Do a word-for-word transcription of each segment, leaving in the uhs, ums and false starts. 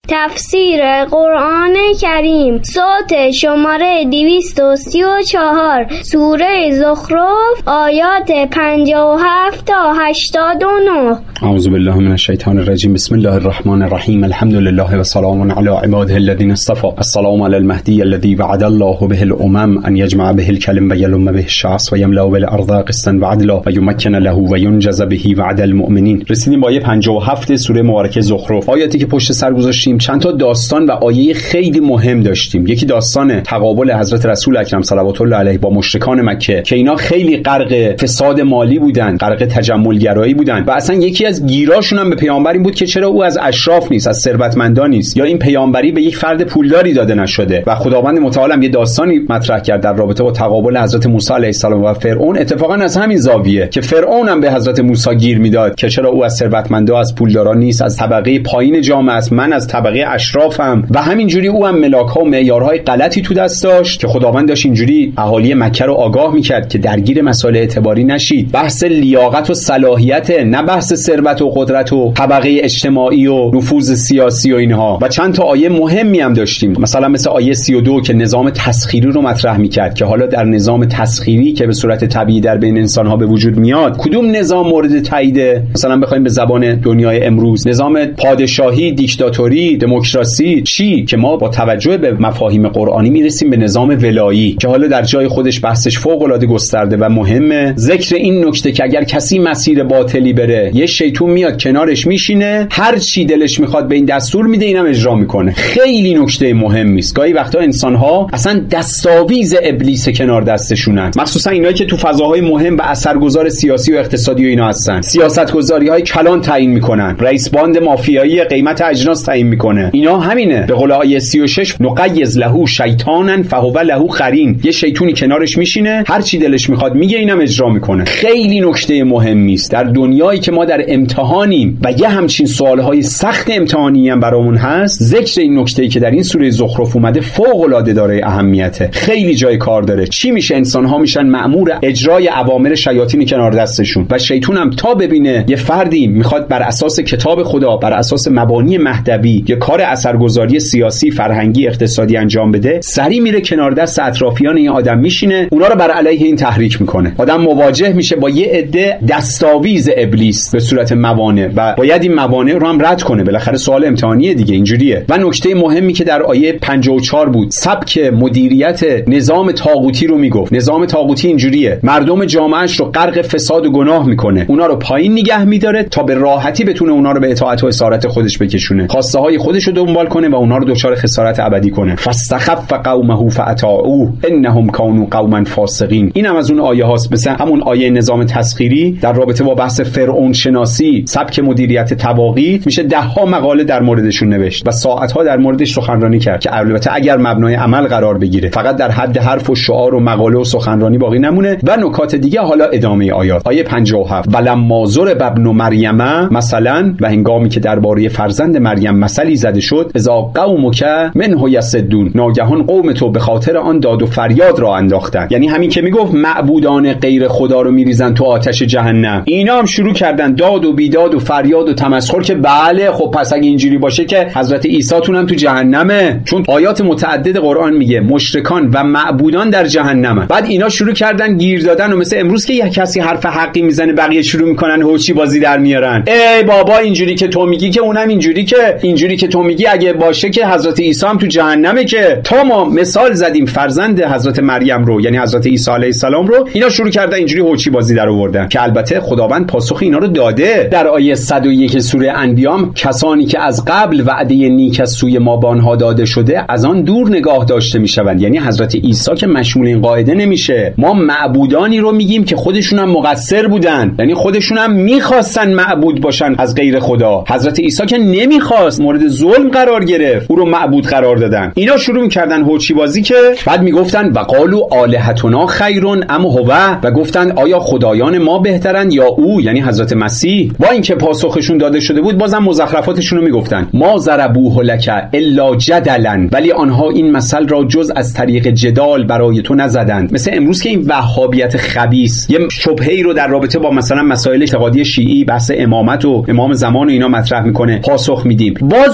تفسیر قرآن کریم صوت شماره دویست و سی و چهار سوره زخرف آیات پنجاه و هفت تا هشتاد و نه. اعوذ بالله من الشیطان الرجیم. بسم الله الرحمن الرحیم. الحمد لله و سلام علی عباده الذین اصطفى. السلام علی المهدی الذی وعد الله به الامم ان یجمع به الکلم و یلم به الشعث و یملأ بالارض قسطا و عدلا و یمکن له و ینجز به وعد المؤمنین. رسیدیم با آیه پنجاه و هفت سوره مبارکه زخرف. آیاتی که پشت سر گذاشتیم چند تا داستان و آیه خیلی مهم داشتیم. یکی داستان تقابل حضرت رسول اکرم صلوات الله علیه با مشرکان مکه که اینا خیلی غرق فساد مالی بودن، غرق تجمل گرایی بودن و اصلا یکی از گیراشون هم به پیامبر این بود که چرا او از اشراف نیست، از ثروتمندان نیست، یا این پیامبری به یک فرد پولداری داده نشده. و خداوند متعال هم یه داستانی مطرح کرد در رابطه با تقابل حضرت موسی علیه السلام و فرعون، اتفاقا از همین زاویه که فرعون هم به حضرت موسی گیر میداد که چرا او از ثروتمندا، از پولداران نیست، از طبقه پایین جامعه است، من از طبقه اشرافم. و همینجوری او هم ملاک‌ها و معیارهای غلطی تو دست داشت که خداوند داشت اینجوری اهالی مکه رو آگاه میکرد که درگیر مسائل اعتباری نشید. بحث لیاقت و صلاحیت، نه بحث ثروت و قدرت و طبقه اجتماعی و نفوذ سیاسی و اینها. و چند تا آیه مهمی هم داشتیم، مثلا مثل آیه سی و دو که نظام تسخیری رو مطرح میکرد که حالا در نظام تسخیری که به صورت طبیعی در بین انسان‌ها به وجود میاد کدوم نظام مورد تاییده؟ مثلا بخوایم به زبان دنیای امروز نظام پادشاهی، دیکتاتوری، دموکراسی، چی؟ که ما با توجه به مفاهیم قرآنی میرسیم به نظام ولایی که حالا در جای خودش بحثش فوق‌العاده گسترده و مهمه. ذکر این نکته که اگر کسی مسیر باطلی بره یه شیطون میاد کنارش میشینه، هر چی دلش میخواد به این دستور میده، اینم اجرا میکنه. خیلی نکته مهمی است. گاهی وقتا انسان‌ها اصلا دستاویز ابلیس کنار دستشونن، مخصوصا اینایی که تو فضاهای مهم و اثرگذار سیاسی و اقتصادی و اینا هستن. سیاست‌گذاری‌های کلان تعیین میکنن، رئیس باند مافیایی قیمت اجناس تعیین میکنه. اینا همینه. به قول آیه سی و شش نقیض له شیطانا فهو له قرین، یه شیطونی کنارش میشینه، هر چی دلش میخواد میگه، اینم اجرا میکنه. خیلی نکته مهمی است در دنیایی که ما در امتحانیم و یه همچین سوالهای سخت امتحانی هم برامون هست. ذکر این نکته‌ای که در این سوره زخرف اومده فوق العاده داره اهمیته، خیلی جای کار داره. چی میشه؟ انسان‌ها میشن مأمور اجرای اوامر شیاطین کنار دستشون و شیطون هم تا ببینه یه فردی میخواد بر اساس کتاب خدا، بر اساس مبانی مهدوی یه کار اثرگذاری سیاسی، فرهنگی، اقتصادی انجام بده، سری میره کنار دست اطرافیان این آدم میشینه، اونا رو بر علیه این تحریک میکنه. آدم مواجه میشه با یه عده دستاویز ابلیس به صورت موانع و باید این موانع رو هم رد کنه. بالاخره سوال امتحانیه دیگه، اینجوریه. و نکته مهمی که در آیه پنجاه و چهار بود، سبک مدیریت نظام طاغوتی رو میگفت. نظام طاغوتی اینجوریه، مردم جامعهش رو غرق فساد و گناه میکنه، اونا رو پایین نگه میداره تا به راحتی بتونه اونا رو به اطاعت و اسارت خودش بکشونه، خواسته های خودش رو دنبال کنه و اونا رو دچار خسارت ابدی کنه. فاستخف قومه فاطاعوه انهم كانوا قوما فاسقین. این هم از اون آیه هاست، مثل همون آیه نظام تسخیری در رابطه با بحث فرعون شناسی، سبک مدیریت طواغیت، میشه ده ها مقاله در موردشون نوشت و ساعت ها در موردش سخنرانی کرد که البته اگر مبنای عمل قرار بگیره، فقط در حد حرف و شعار و مقاله و سخنرانی باقی نمونه. و نکات دیگه حالا ادامه آیات. آیه پنجاه و هفت ولما ضرب ابن مریم مثلا، و هنگامی که درباره فرزند مریم مثلی زده شد، اذا قومک منه یصدون، ناگهان قوم تو به خاطر آن داد و فریاد را انداختن. یعنی همین که میگفت معبودان غیر خدا رو میریزن تو آتش جهنم، اینا هم شروع کردن داد و بیداد و فریاد و تمسخر که بله خب پس اگه اینجوری باشه که حضرت عیسی تون هم تو جهنمه، چون آیات متعدد قرآن میگه مشرکان و معبودان در جهنمه. بعد اینا شروع کردن گیر دادن و مثل امروز که یک کسی حرف حقی میزنه بقیه شروع میکنن هوچی بازی در میارن. ای بابا اینجوری که تو میگی که اونم اینجوری که اینجوری که تو میگی اگه باشه که حضرت عیسی هم تو جهنمه. که تا ما مثال زدیم فرزند حضرت مریم رو، یعنی حضرت عیسی علیه السلام رو، اینا شروع کردن اینجوری هوچی بازی در آوردن که البته خداوند پاسخ اینا رو داده. در آیه صد و یک سوره انبیاء کسانی که از قبل وعده نیک از سوی ما به آنها داده شده از آن دور نگاه داشته میشوند. یعنی حضرت عیسی که مشمول این قاعده نمیشه. ما معبودانی رو میگیم که خودشون هم مقصر بودن، یعنی خودشون هم میخواستن معبود باشن از غیر خدا. حضرت عیسی که نمیخواست، مورد ظلم قرار گرفت، او رو معبود قرار دادن. اینا شروع میکردن هوچی بازی که بعد میگفتن وقالو الهتنا خیرون ام هو، و گفتن آیا خدایان ما بهترن یا او، یعنی حضرت مسیح. با اینکه پاسخشون داده شده بود بازم مزخرفاتشون رو میگفتن. ما ضربوه لک الا جدلا، ولی آنها این مثل را جز از طریق جدال برای تو نزدند. مثل امروز که این وهابیت خبیث یه شبهه‌ای رو در رابطه با مثلا مسائل اعتقادی شیعی، بحث امامت و امام زمان و اینا مطرح میکنه، پاسخ میدیم. باز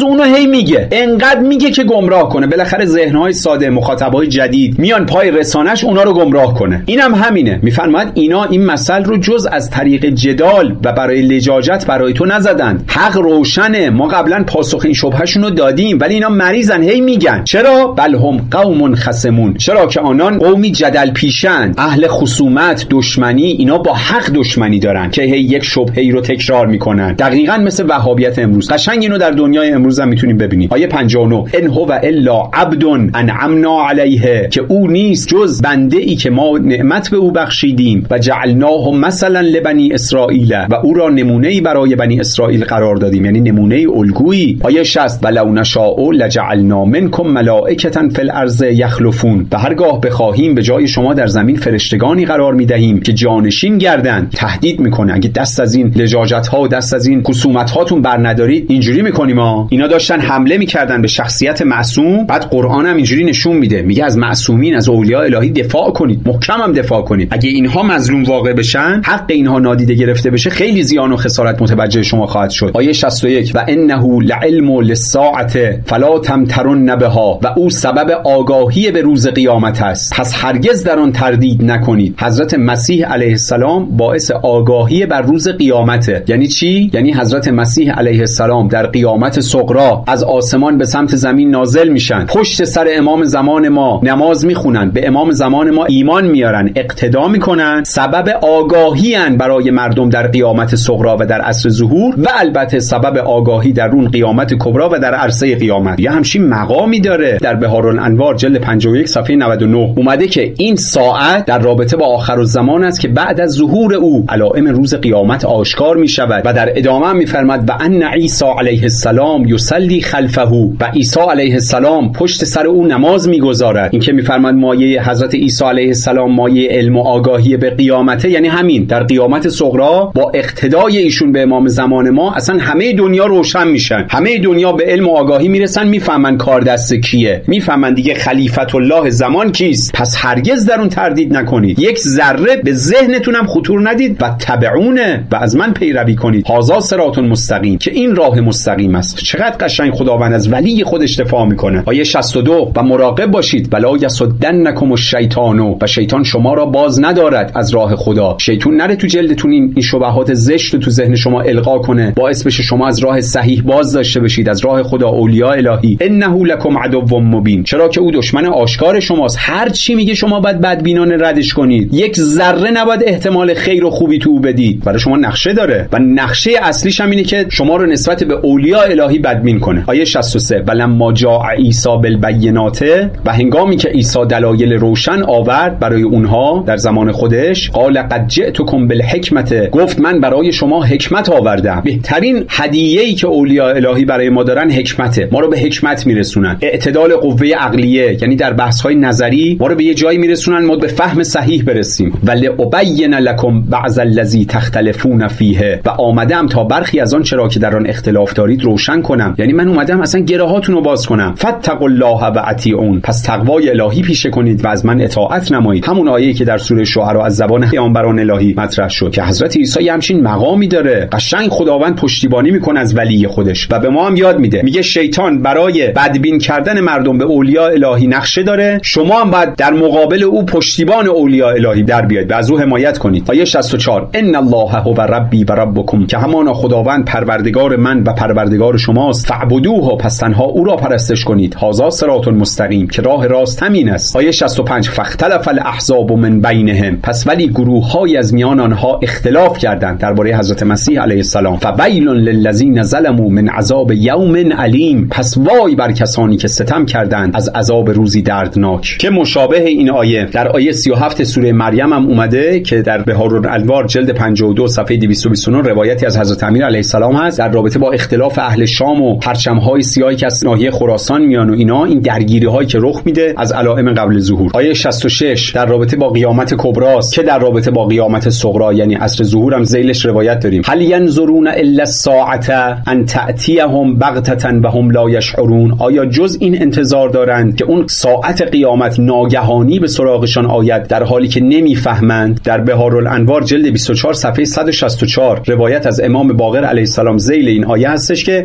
باز اونو هی میگه، انقدر میگه که گمراه کنه. بالاخره ذهن‌های ساده، مخاطبای جدید میان پای رسانش اونا رو گمراه کنه. اینم هم همینه. میفرماید اینا این مسئله رو جز از طریق جدال و برای لجاجت برای تو نزدن. حق روشنه، ما قبلا پاسخ این شبهه‌شون رو دادیم، ولی اینا مریضن، هی میگن. چرا؟ بل هم قوم خصمون، چرا که آنان قومی جدل پیشن، اهل خصومت، دشمنی. اینا با حق دشمنی دارن که هی یک شبهه‌ای رو تکرار میکنن، دقیقاً مثل وهابیت امروز. قشنگ اینو در دنیای امروز هم میتونیم ببینیم. آیه پنجاه و نه، ان هو الا عبد انعمنا علیه، که او نیست جز بنده ای که ما نعمت به او بخشیدیم و جعلناه مثلا لبنی اسرائیل، و او را نمونه‌ای برای بنی اسرائیل قرار دادیم، یعنی نمونه الگویی. آیه شصت، ولو نشاء لجعلنا منکم ملائکة فی الارض یخلفون، و هرگاه بخواهیم به جای شما در زمین فرشتگانی قرار میدهیم که جانشین گردند. تهدید میکنه اگه دست از این لجاجت ها و دست از این خصومت هاتون بر ندارید اینجوری میکنیم ها. اینا داشتن حمله میکردن به شخصیت معصوم، بعد قرآن هم اینجوری نشون میده، میگه از معصومین، از اولیاء الهی دفاع کنید، محکم هم دفاع کنید. اگه اینها مظلوم واقع بشن، حق اینها نادیده گرفته بشه، خیلی زیان و خسارت متوجه شما خواهد شد. آیه شصت و یک، و انه لعلم للساعه فلا تمترن بها، و او سبب آگاهی به روز قیامت است، پس هرگز در آن تردید نکنید. حضرت مسیح علیه السلام باعث آگاهی بر روز قیامته. یعنی چی؟ یعنی حضرت مسیح علیه السلام در قیامت صغری از آسمان به سمت زمین نازل میشن، پشت سر امام زمان ما نماز میخونن، به امام زمان ما ایمان میارن، اقتدا میکنن، سبب آگاهی ان برای مردم در قیامت صغری و در عصر ظهور، و البته سبب آگاهی در اون قیامت کبری و در عرصه قیامت. یه همچین مقامی داره. در بهارالانوار جلد پنجاه و یک صفحه نود و نه اومده که این ساعت در رابطه با آخرالزمان است که بعد از ظهور او علائم روز قیامت آشکار می شود. و در ادامه هم می‌فرماید و ان عیسی علیه السلام یصلی خلفه، و عیسی علیه السلام پشت سر او نماز می‌گذارد. این که می‌فرماید مایه حضرت عیسی علیه السلام مایه علم و آگاهی به قیامته، یعنی همین در قیامت صغری با اقتدای ایشون به امام زمان ما اصلا همه دنیا روشن میشن، همه دنیا به علم و آگاهی میرسن، میفهمن کار دست کیه، میفهمن دیگه خلیفت الله زمان کیست. پس هرگز در اون تردید نکنید، یک ذره به ذهنتون هم خطور ندید و تبعونه و از من پیروی کنید. هذا صراط مستقیم، که این راه مستقیم است. چقدر قشنگ خداوند از ولی خودش دفاع میکنه. آیه شصت و دو، و مراقب باشید ولا یصدنکم الشیطان، و شیطان شما را باز ندارد از راه خدا. شیطان نره تو جلدتون این این شبهات زشت رو تو ذهن شما القا کنه، باعث بشه شما از راه صحیح باز داشته بشید، از راه خدا، اولیاء الهی. انه لکم عدو مبین، چرا که او دشمن آشکار شماست. هر چی میگه شما باید بدبینانه ردش کنید، یک ذره نباید احتمال خیر و خوبی تو بدید. برای شما نقشه داره و نقشه اصلیش هم اینه که شما رو نسبت به اولیاء الهی بدبین کنه. آیه شصت و سه، ولما جاء عیسی بالبینات، و هنگامی که عیسی دلایل روشن آورد برای اونها در زمان خودش، قال قد جئتکم بالحکمت، گفت من برای شما حکمت آوردم. بهترین هدیه‌ای که اولیاء الهی برای ما دارن حکمته، ما رو به حکمت میرسونن. اعتدال قوه عقلیه، یعنی در بحث‌های نظری ما رو به یه جایی میرسونن ما به فهم صحیح برسیم. ولی ابین لکم بعض الذی تختلفون فیه، و آمدم تا برخی از آن چرا که در آن اختلاف دارید روشن کنم. یعنی من اومدم اصلا گرهاتون رو باز کنم. فاتقوا الله و اطیعون، پس تقوای الهی پیشه کنید و از من اطاعت نمایید. همون آیه‌ای که در سوره شعرا از زبان پیامبران الهی مطرح شد که حضرت عیسی همچین مقامی داره. قشنگ خداوند پشتیبانی میکنه از ولی خودش و به ما هم یاد میده. میگه شیطان برای بدبین کردن مردم به اولیاء الهی نقشه داره، شما هم باید در مقابل او پشتیبان اولیاء الهی در بیاید و از او حمایت کنید. آیه شصت و چهار، ان الله هو ربی و ربکم، که همانا خداوند پروردگار من و پروردگار شماست. فاعبدوه، پس تنها او را پرستش کنید. هذا صراط مستقیم، که راه راست همین است. آیه شصت و پنج، فاختلف الاحزاب من بینهم، پس ولی گروه‌های از میان آنها اختلاف کردند درباره حضرت مسیح علیه السلام. فویل للذین ظلموا من عذاب یوم علیم، پس وای بر کسانی که ستم کردند از عذاب روزی دردناک. که مشابه این آیه در آیه سی و هفت سوره مریم هم اومده که در بهارالانوار جلد پنجاه و دو صفحه دویست و بیست و نه روایتی از حضرت امیر علیه السلام هست در رابطه با اختلاف اهل شام و پرچم‌های سیاهی که از ناحیه خراسان میان و اینا، این درگیری‌هایی که رخ میده از علائم قبل ظهور. آیه شصت و شش در رابطه با قیامت کبری است که در رابطه با قیامت صغری یعنی عصر ظهور هم ذیلش روایت داریم. هل ینظرون الا الساعه ان تأتیهم بغتة و هم لا یشعرون، آیا جز این انتظار دارند که اون ساعت قیامت ناگهانی به سراغشان آید در حالی که نمیفهمند؟ در بهارالانوار جلد بیست و چهار صفحه صد و شصت و چهار روایت از امام باقر علیه السلام ذیل این آیه هستش که میفرماید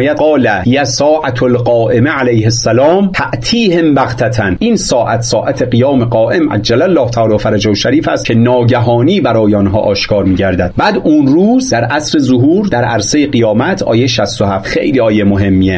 میفرماید قال یا ساعة القائم علیه السلام تأتیهم بغتة، این ساعت ساعت قیام قائم عجل الله تعالی فرجه شریف است که ناگهانی برای آنها آشکار می‌گردد. بعد اون روز در عصر ظهور در عرصه قیامت آیه شصت و هفت خیلی آیه مهمیه.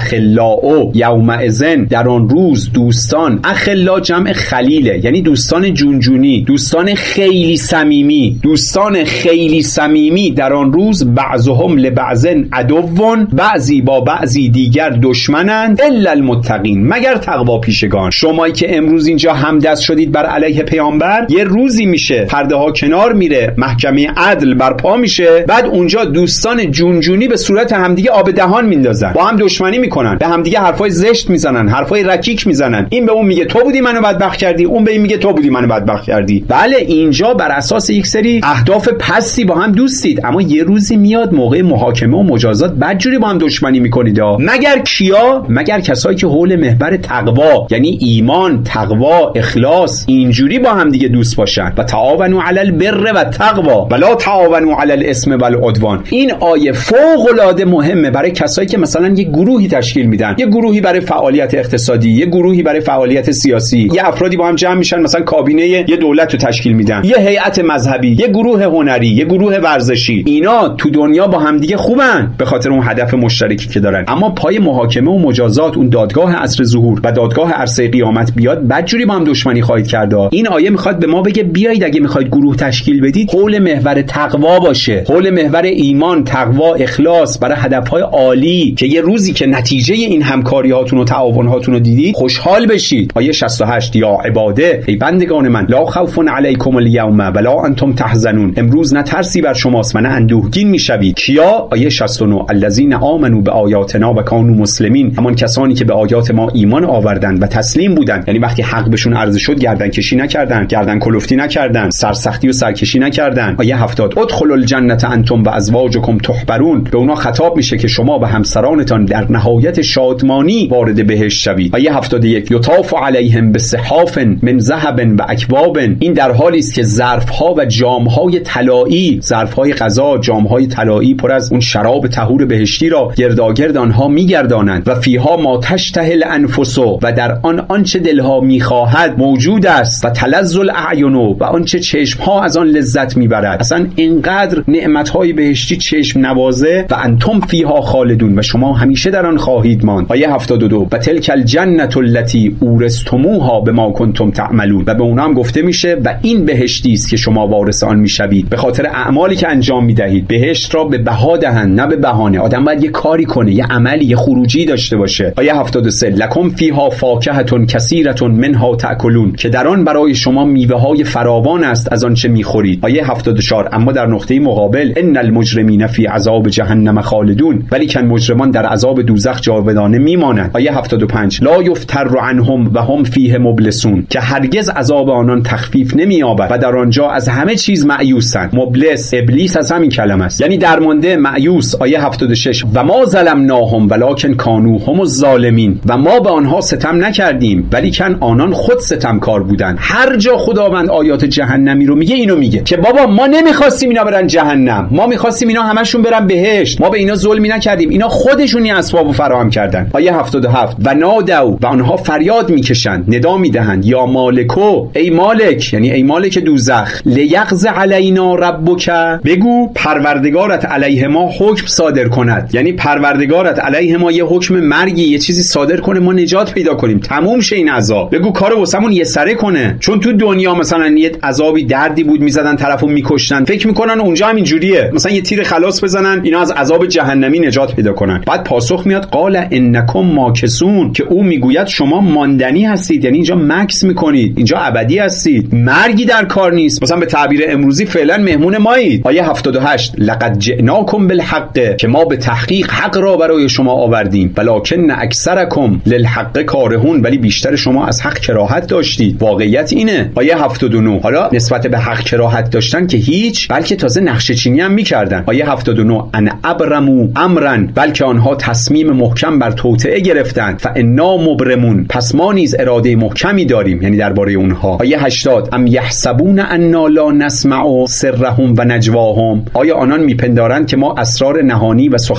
الاخلاء یومئذ، در آن روز دوستان، اخلا جمع خلیله یعنی دوستان جونجونی، دوستان خیلی صمیمی، دوستان خیلی صمیمی در آن روز بعضهم لبعض عدوون، بعضی با بعضی دیگر دشمنند، الا المتقین، مگر تقوا پیشگان. شمایی که امروز اینجا همدست شدید بر علیه پیامبر، یه روزی میشه پرده ها کنار میره، محکمه عدل برپا میشه، بعد اونجا دوستان جونجونی به صورت همدیگه آب دهان میندازن، با هم دشمنی میکنن، به همدیگه حرفای زشت میزنن، حرفای رکیک میزنن، این به اون میگه تو بودی منو بدبخت کردی، اون به این میگه تو بودی منو بدبخت کردی. بله اینجا بر اساس یک سری اهداف پستی با هم دوستید، اما یه روزی میاد موقع محاکمه و مجازات بدجوری با هم دشمنی میکنید ها. مگر کیا؟ مگر کسایی که حول محور تقوا یعنی ایمان، تقوا، اخلاص اینجوری با هم دیگه دوست باشن. و تعاونوا علی البر و التقوا ولا تعاونوا علی الاثم والعدوان. این آیه فوق العاده مهمه برای کسایی که مثلا یه گروهی تشکیل میدن، یه گروهی برای فعالیت اقتصادی، یه گروهی برای فعالیت سیاسی، یه افرادی با هم جمع میشن مثلا کابینه یه دولت رو تشکیل میدن، یه هیئت مذهبی، یه گروه هنری، یه گروه ورزشی. اینا تو دنیا با هم دیگه خوبن به خاطر اون هدف مشترکی که دارن، اما پای محاکمه و مجازات اون دادگاه عصر ظهور و دادگاه عرصه قیامت بیاد بدجوری با هم دشمنی خواهید کرد. این آیه میخواد به ما بگه بیایید اگه میخواید گروه تشکیل بدید حول محور تقوا باشه، حول محور ایمان، تقوا، اخلاص برای هدفهای عالی که یه روزی که نتیجه این همکاری هاتون و تعاون هاتون رو دیدید خوشحال بشید. آیه شصت و هشت یا عباده، ای بندگان من، لا خوف علیکم الیوم ولا انتم تحزنون، امروز نه ترسی بر شماست و نه اندوهگین میشوید. کیا؟ آیه شصت و نه الذین آمنوا بآیاتنا و کانوا مسلمین، همان کسانی که به آیات ما ایمان آوردند و تسلیم بودند، یعنی وقتی حق بهشون عرضه شد گردن کشی نکردن، گردن کلفتی نکردن، سرسختی و سرکشی نکردن. آیه هفتاد ادخلوا الجنة انتم و ازواجکم تحبرون، به اونا خطاب میشه که شما و همسرانتان در نهایت شادمانی وارد بهشت شوید. آیه هفتاد و یک یطاف علیهم بصحاف من ذهب و اکواب، این در حالی است که ظرف‌ها و جام‌های طلایی، ظرف‌های غذا، جام‌های طلایی پر از اون شراب طهور بهشتی را گرداگرد آنها می‌گردانند و فیها ما تشتهی الانفس، و در آن آنچه دلها می‌خواهد موجود است، و تلذ الاعین، و آنچه چشم‌ها از آن لذت می‌برد. اصلا اینقدر نعمت‌های بهشتی چشم نوازه. و انتم فیها خالدون، و شما همیشه در آن خواهید ماند. آیه هفتاد و دو و تلک الجنة التي اورثتموها بما کنتم تعملون، و به اونها هم گفته میشه و این بهشتی است که شما وارث آن میشوید به خاطر اعمالی که انجام میدهید. بهشت را به بها دهند نه به بهانه. آدم باید یه کاری کنه، یه عملی، یه خروجی داشته باشه. آیه هفتاد و سه لکم فیها فاکهة کثیرة منها تأکلون، که در آن برای شما میوه های فراوان است از آن چه میخورید. آیه هفتاد و چهار اما در نقطه مقابل ان المجرمین فی عذاب جهنم خالدون، ولی کن مجرمان در عذاب دوزخ جاودانه میمانند. آیه هفتاد و پنج لا یفتر عنهم و هم فیه مبلسون، که هرگز عذاب آنان تخفیف نمییابد و در آنجا از همه چیز مایوسند. مبلس ابلیس از همین کلمه است، یعنی درمانده، مایوس. آیه هفتاد و شش و ما ظلمناهم ولکن کانوا هم الظالمین، و ما به آنها ستم نکردیم ولی کن آنان خود ستمکار بودند. هر جا خداوند آیات جهنمی رو میگه اینو میگه که بابا ما نمیخواستیم اینا برن جهنم، ما میخواستیم اینا همشون برن بهشت، ما به اینا ظلمی نکردیم، اینا خودشونی اسبابو فراهم کردن. آیه هفتاد و هفت و نادوا، و آنها فریاد میکشند، ندا میدهند یا مالکو، ای مالک، یعنی ای مالک دوزخ، لیقض علینا ربک، بگو پروردگارت علیه ما حکم صادر کند، یعنی پروردگارت علیه ما یه حکم مرگی، یه چیزی صادر کنه ما نجات پیدا کنیم، تموم شه این عذاب، بگو کارو واسمون یه سره کنه. چون تو دنیا مثلا یه عذابی دردی بود میزدن طرفو میکشتن، فکر میکنن اونجا هم اینجوریه، مثلا یه تیر خلاص بزنن اینا از عذاب جهنمی نجات پیدا کنن. بعد پاسخ میاد قال انکم ماکسون، که او میگوید شما ماندنی هستید، یعنی اینجا مکس میکنید، اینجا ابدی هستید، مرگی در کار نیست. مثلا به تعبیر امروزی فعلا مهمون مایید. آیه هفتاد و هشت لقد جئناکم بالحق، که ما به تحقیق حق را برای شما آوردیم، ولکن اکثرکم للحق کارهون، ولی بیشتر شما از حق کراهت داشتید. واقعیت اینه. آیه هفتاد و نه حالا نسبت به حق کراهت داشتن که هیچ، بلکه تازه نقشه چینی هم میکردن. آیه هفتاد و نه ان ابرمو امرن، بلکه آنها تصمیم محکم بر توطئه گرفتند، فانا مبرمون، پس ما نیز اراده محکمی داریم، یعنی درباره اونها. آیه هشتاد ام یحسبون انا لا نسمع سرهم و نجواهم، آیا آنان میپندارند که ما اسرار نهانی و سخنان در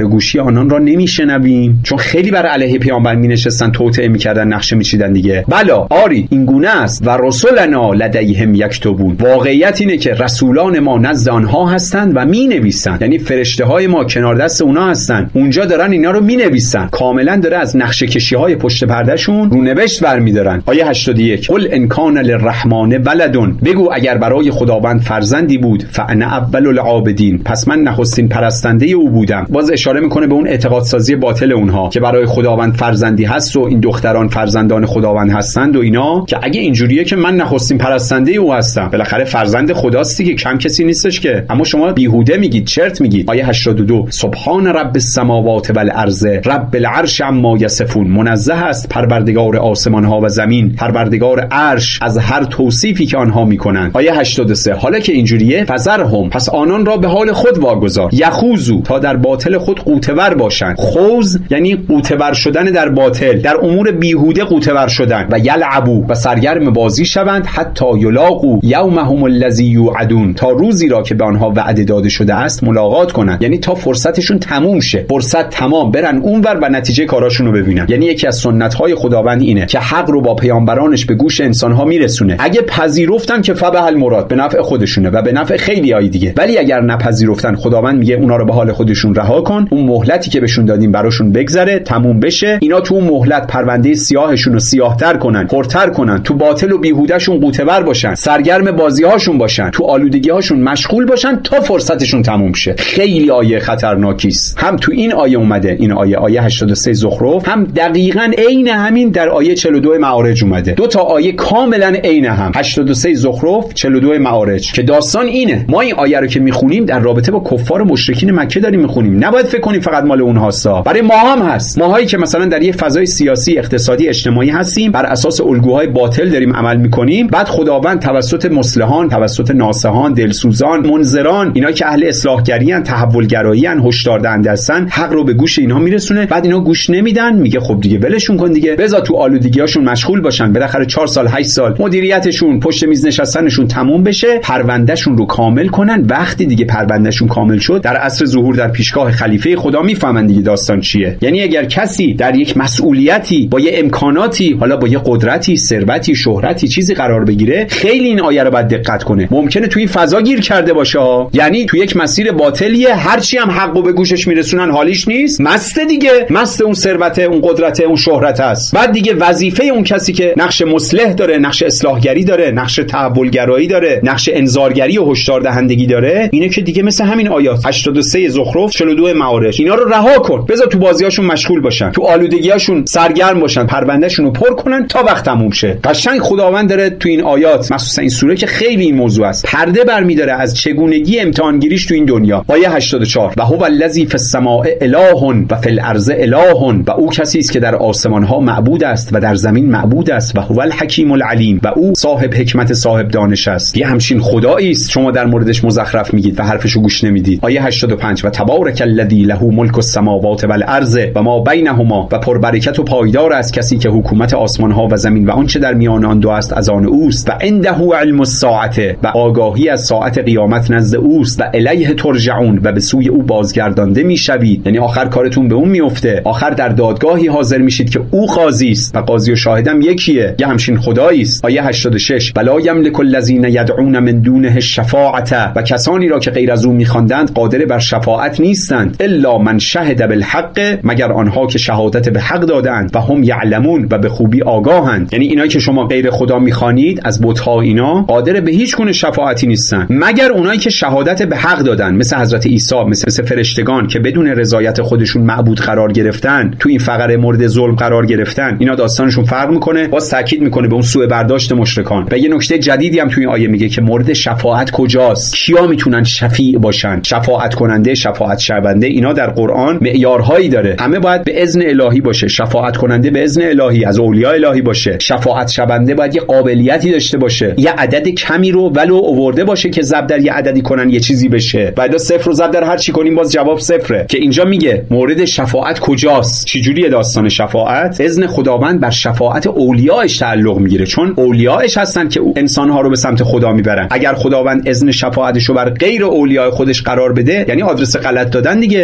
و گوشی آنان را نمیشنویم، چون خیلی بر علیه پیامبر مینشستن توطئه میکردن، نقشه میچیدن دیگه. بلا آری این گونه است و رسولنا لدیهم یکتبون. واقعیت اینه که رسولان ما نزد آنها هستند و مینویسن، یعنی فرشته های ما کنار دست اونا هستن، اونجا دارن اینا رو مینویسن. کاملا داره از نقشه کشی های پشت پردهشون رو نوشت برمیدارن. آیه هشتاد و یک قل ان کان للرحمن ولدون، بگو اگر برای خداوند فرزندی بود فانا اول العابدین، پس من نخستین پرستنده او بودم. باز اشاره میکنه به اون اعتقاد سازی باطل اونها که برای خداوند فرزندی هست و این دختران فرزندان خداوند هستند و اینا، که اگه اینجوریه که من نخستین پرستنده او هستم، بالاخره فرزند خداست دیگه، کم کسی نیستش که. اما شما بیهوده میگید، چرت میگید. آیه هشتاد و دو سبحان رب السماوات والارض رب العرش عما یصفون، منزه است پروردگار آسمان ها و زمین، پروردگار عرش از هر توصیفی که آنها میکنند. آیه هشتاد و سه حالا که اینجوریه فذرهم، پس آنان را به حال خود واگذار، یخوزو، تا در باطل خود غوطه‌ور باشند. خوز یعنی غوطه‌ور شدن در باطل، در امور بیهوده غوطه‌ور شدن. و یلعبو، و سرگرم بازی شوند، حتی یلاقو یومهم الذی یوعدون، تا روزی را که به آنها وعده داده شده است ملاقات کنند. یعنی تا فرصتشون تموم شه، فرصت تمام، برن اونور و نتیجه کاراشون رو ببینن. یعنی یکی از سنت‌های خداوند اینه که حق رو با پیامبرانش به گوش انسان‌ها میرسونه. اگه پذیرفتن که فبه المراد، به نفع خودشونه و به نفع خیلیای دیگه. ولی اگر نپذیرفتن، خداوند میگه اونا رو به حال خودشون رها کن، اون مهلتی که بهشون دادیم براشون بگذره، تموم بشه، اینا تو اون مهلت پرونده سیاهشون رو سیاه‌تر کنن، پرتر کنن، تو باطل و بیهودهشون غوطه‌ور باشن، سرگرم بازی‌هاشون باشن، تو آلودگی‌هاشون مشغول باشن تا فرصتشون تموم شه. خیلی آیه خطرناکی است. هم تو این آیه اومده، این آیه آیه هشتاد و سه زخرف، هم دقیقاً عین همین در آیه چهل و دو معارج اومده. دو تا آیه کاملاً عین هم، هشتاد و سه زخرف، چهل و دو معارج، که داستان اینه. ما این آیه رو که میخونیم در رابطه با کفار و مشرکین مکه داریم میخونیم، نباید فکر کنیم فقط مال اونهاستا، برای ما هم هست. ماهایی که مثلا در یه فضای سیاسی، اقتصادی، اجتماعی هستیم، بر اساس الگوهای باطل داریم عمل میکنیم، بعد خداوند توسط مصلحان، توسط ناصحان، دلسوزان، منذران، اینا که اهل اصلاحگری ان، تحولگرایی ان، هشدار دهنده هستن، حق رو به گوش اینها میرسونه. بعد اینا گوش نمیدن، میگه خب دیگه ولشون کن دیگه، بذار تو آلودگیاشون مشغول باشن، بالاخره چهار سال هشت سال مدیریتشون، پشت میز نشستنشون تموم بشه، پروندهشون رو کامل کنن. وقتی دیگه پروندهشون کامل شد، در عصر ظهور در پیشگاه خلیفه خدا میفهمن دیگه داستان چیه. یعنی اگر کسی در یک مسئولیتی، با یه امکاناتی، حالا با یه قدرتی، ثروتی، شهرتی، چیزی قرار بگیره، خیلی این آیه رو باید دقت کنه. ممکنه توی این فضا گیر کرده باشه، یعنی توی یک مسیر باطلیه، هرچی هم حقو به گوشش میرسونن حالیش نیست، مست دیگه، مست اون ثروت، اون قدرت، اون شهرت است. بعد دیگه وظیفه اون کسی که نقش مصلح داره، نقش اصلاحگری داره، نقش تحولگرایی داره، نقش انذارگری و هشدار دهندگی داره، اینه که دیگه مثل همین آیات هشتاد و سه زخرف، چهل و دو معارج، اینا رو رها کن، بذار تو بازیاشون مشغول باشن، تو آلودگیاشون سرگرم باشن، پروندهشون رو پر کنن تا وقت تموم شه. قشنگ خداوند داره تو این آیات، مخصوصا این سوره که خیلی این موضوع است، پرده برمی‌داره از چگونگی امتحانگیریش تو این دنیا. آیه هشتاد و چهار و هو الذی فی السماء اله و فی الارض اله، و او کسی است که در آسمان ها معبود است و در زمین معبود است، و هو الحکیم العلیم، و او صاحب حکمت، صاحب دانش است. یه همچین خدایی است شما در موردش مزخرف میگید و حرفشو گوش نمیدید. آیه هشتاد و پنج و تبارک الذی له ملک السماوات والارض و ما بینهما، و پربرکت و پایدار است کسی که حکومت آسمان ها و زمین و آنچه در میان آن دو است از آن اوست، و عنده علم الساعه، و آگاهی از ساعت قیامت نزد اوست، و الیه ترجعون، و به سوی او بازگردانده میشوید. یعنی آخر کارتون به اون میفته، آخر در دادگاهی حاضر میشید که او قاضی است و قاضی و شاهدم یکیه، یه همچین خدایی است. آیه هشتاد و شش ولا یملک الذین یدعون من دونه الشفاعه، و کسانی را که غیر از او میخواندند قادر بر شفاعت نیستند، الا من شهد بالحق، مگر آنها که شهادت به حق دادند، و هم یعلمون، و به خوبی آگاهند. یعنی اینایی که شما غیر خدا میخوانید از بت‌ها، اینا قادر به هیچ گونه شفاعتی نیستن مگر اونایی که شهادت به حق دادن، مثل حضرت عیسی، مثل, مثل فرشتگان که بدون رضایت خودشون معبود قرار گرفتن، تو این فقره مورد ظلم قرار گرفتن. اینا داستانشون فرق میکنه. باز تاکید میکنه به اون سوء برداشت مشرکان. و یه نکته جدیدی هم تو این آیه میگه که مورد شفاعت کجاست، کیا میتونن شفیع باشن، شفاعت کننده، شفاعت شونده. اینا در قرآن معیارهایی داره، همه باید به اذن الهی باشه. شفاعت کننده به اذن الهی از اولیاء الهی باشه، شفاعت شونده باید یه قابلیتی داشته باشه، یه عدد کمی رو ولو آورده باشه که ضرب در یه عددی کنن یه چیزی بشه. بعدا صفر رو ضرب در هر چی کنیم باز جواب صفره. که اینجا میگه مورد شفاعت کجاست، چه جوریه داستان شفاعت؟ اذن خداوند بر شفاعت اولیاءش تعلق میگیره، چون اولیاءش هستن که انسان‌ها رو به سمت خدا میبرن. اگر خداوند اذن شفاعتش رو بر غیر اولیاء خودش قرار بده، یعنی آدرس غلط دادن دیگه.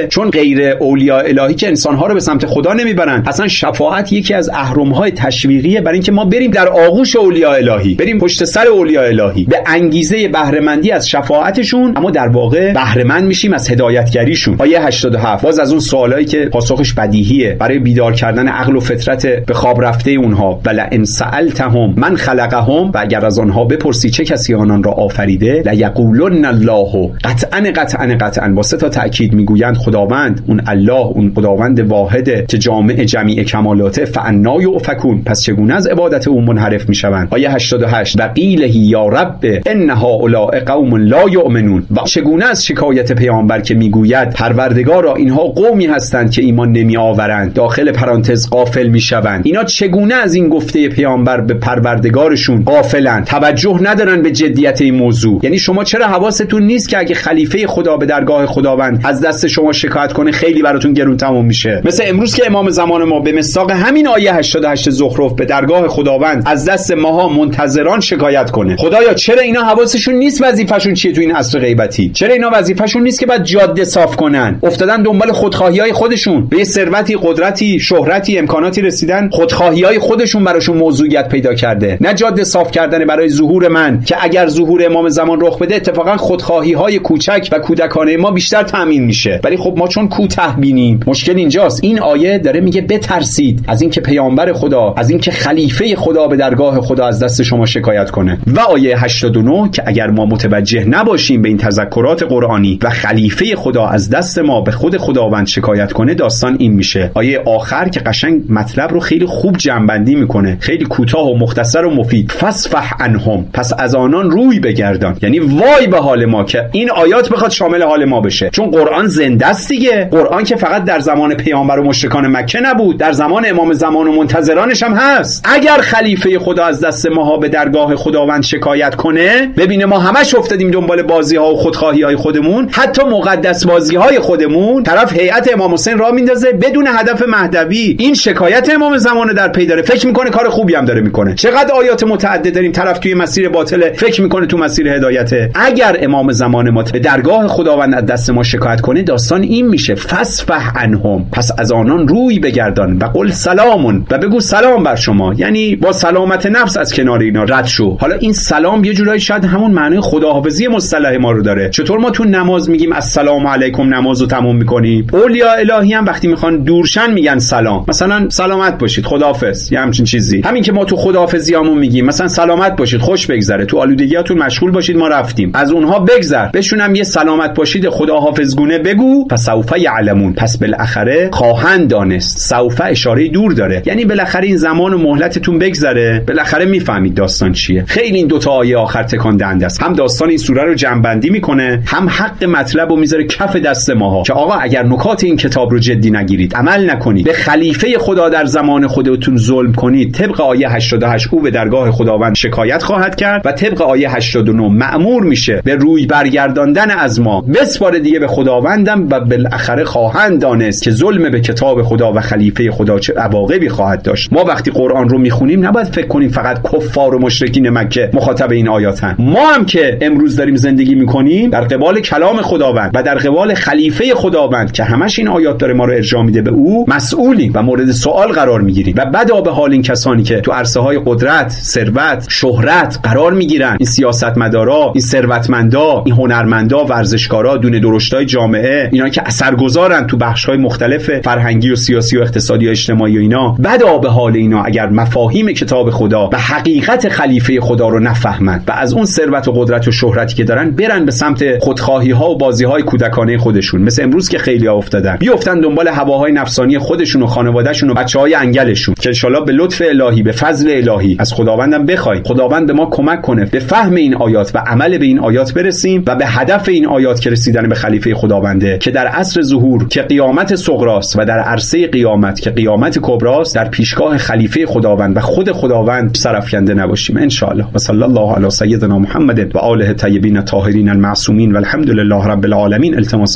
چون غیر اولیاء الهی که انسان‌ها رو به سمت خدا نمیبرن. اصلا شفاعت یکی از اهرم‌های تشویقیه برای اینکه ما بریم در آغوش اولیاء الهی، بریم پشت سر اولیاء الهی به انگیزه بهره مندی از شفاعتشون، اما در واقع بهره مند میشیم از هدایتگریشون. آیه هشتاد و هفت باز از اون سوالایی که پاسخش بدیهیه برای بیدار کردن عقل و فطرت به خواب رفته اونها. بل ان سألتهم من خلقهم، و اگر از آنها بپرسی چه کسی آنان را آفریده، لا یقولن الله، قطعا قطعا قطعا با سه تا تأکید میگویند خداوند، اون الله، اون خداوند واحده که جامع جمیع کمالاته. فانا یؤفکون، پس چگونه از عبادت او منحرف میشوند. آیه هشتاد و هشت و قیله یا رب ان هؤلاء قوم لا یؤمنون، و چگونه از شکایت پیامبر که میگوید پروردگارا اینها قومی هستند که ایمان نمی آورند، داخل پرانتز غافل میشوند. اینا چگونه از این گفته پیامبر به پروردگارشون غافلند، توجه ندارن به جدیت این موضوع. یعنی شما چرا حواستون نیست که اگه خلیفه خدا به درگاه خداوند از دست شما شکایت کنه خیلی براتون گرون تموم میشه؟ مثل امروز که امام زمان ما به مصداق همین آیه هشتاد و هشت زخرف به درگاه خداوند از دست ماها منتظران شکایت کنه. خدایا چرا اینا حواسشون نیست وظیفه‌شون چیه تو این عصر غیبتی؟ چرا اینا وظیفه‌شون نیست که بعد جاده صاف کنن؟ افتادن دنبال خودخواهی‌های خودشون، به ثروتی، قدرتی، شهرتی، امکاناتی رسیدن، خودخواهی‌های خودشون براشون موضوعیت پیدا کرده. نه جاده صاف کردن برای ظهور من که اگر ظهور امام زمان رخ بده اتفاقا خودخواهی‌های کوچک و کودکانه ما بیشتر تامین میشه. ولی خب ما چون کوتاه بینیم، مشکل اینجاست. این آیه داره میگه بترسید از اینکه پیامبر خدا، از اینکه خلیفه خدا به درگاه خدا از دست شما شکایت کنه. و آیه هشتاد و نه که اگر ما متوجه نباشیم به این تذکرات قرآنی و خلیفه خدا از دست ما به خود خداوند شکایت کنه، داستان این میشه. آیه آخر که قشنگ مطلب رو خیلی خوب جمع‌بندی میکنه، خیلی کوتاه و مختصر و مفید. فاصفح عنهم، پس از آنان روی بگردان. یعنی وای به حال ما که این آیات بخواد شامل حال ما بشه، چون قرآن زنده است دیگه. قرآن که فقط در زمان پیامبر و مشرکان مکه نبود، در زمان امام زمان و منتظرانش هم هست. اگر خلیفه خدا از دست ماها به درگاه خداوند شکایت کنه، ببینه ما همش افتادیم دنبال بازی‌ها و خودخواهی‌های خودمون، حتی مقدس بازی‌های خودمون، طرف هیئت امام حسین را میندازه بدون هدف مهدوی. این شکایت امام زمان در پی داره، فکر میکنه کار خوبی هم داره میکنه. چقدر آیات متعدد داریم، طرف توی مسیر باطله فکر میکنه تو مسیر هدایته. اگر امام زمان ما به درگاه خداوند از دست ما شکایت کنه، داستان این میشه فاصفح عنهم، پس از آنان روی بگردان و قل سلامون، و بگو سلام بر شما. یعنی با سلامت نفس از کنار اینا رد شو. حالا این سلام یه جورایی شاید همون معنی خداحافظی مصطلح ما رو داره. چطور ما تو نماز میگیم السلام علیکم، نمازو تموم میکنیم؟ اولیاء الهی هم وقتی میخوان دورشن میگن سلام، مثلا سلامت باشید، خداحافظ، یا همچین چیزی. همین که ما تو خداحافظیامون میگیم مثلا سلامت باشید، خوش بگذره، تو آلودگیاتون مشغول باشید، ما رفتیم، از اونها بگذر، بهشونم یه سلامت باشید خداحافظگونه بگو. پس سوف یعلمون، پس بالاخره خواهند دانست. سوف اشاره دور داره، یعنی بالاخره این زمان و مهلتتون بگذره، بالاخره میفهمید داستان چیه. خیلی این دو تا آیه آخر تکان دهنده است، هم داستان این سوره رو جمع‌بندی میکنه، هم حق مطلب رو میذاره کف دست ماها که آقا اگر نکات این کتاب رو جدی نگیرید، عمل نکنید، به خلیفه خدا در زمان خودتون ظلم کنید، طبق آیه هشتاد و هشت او به درگاه خداوند شکایت خواهد کرد و طبق آیه هشتاد و نه مأمور میشه به روی برگرداندن از ما، بسپاره دیگه به خداوندم و بالاخره خواهند دانست که ظلم به کتاب خدا و خلیفه خدا چه عواقبی خواهد داشت. ما وقتی قرآن رو میخونیم نباید فکر کنیم فقط کفار و مشرکین مکه مخاطب این آیاتن. ما هم که امروز داریم زندگی میکنیم در قبال کلام خداوند و در قبال خلیفه خداوند که همش این آیات داره ما رو ارجاع میده به او، مسئولیم و مورد سوال قرار میگیریم. و بدا به حال این کسانی که تو عرصه های قدرت، ثروت، شهرت قرار میگیرن، این سیاستمدارا، این ثروتمندا، این هنرمندا، ورزشکارا، دونه درشتای جامعه، اینا که اثرگذارن تو بخش‌های مختلف فرهنگی و سیاسی و اقتصادی و اجتماعی و اینا، بدا به حال اینا اگر مفاهیم کتاب خدا و حقیقت خلیفه خدا رو نفهمند و از اون ثروت و قدرت و شهرتی که دارن برن به سمت خودخواهی‌ها و بازی‌های کودکانه خودشون، مثل امروز که خیلی‌ها افتادن، بیافتن دنبال هواهای نفسانی خودشون و خانواده‌شون و بچه‌های انگلشون، که ان شاءالله به لطف الهی، به فضل الهی از خداوندم بخوایم خداوند به ما کمک کنه به فهم این آیات و عمل به این آیات برسیم و به هدف این آیات که رسیدن به خلیفه خداونده که در عصر ظهور که قیامت صغراست و در عرصه قیامت که قیامت کبراست در پیشگاه خلیفه خداوند و خود خداوند سرافکنده نباشیم ان شاء الله. و صلی الله علی سیدنا محمد و آله الطیبین الطاهرین المعصومین والحمد لله رب العالمین. التماس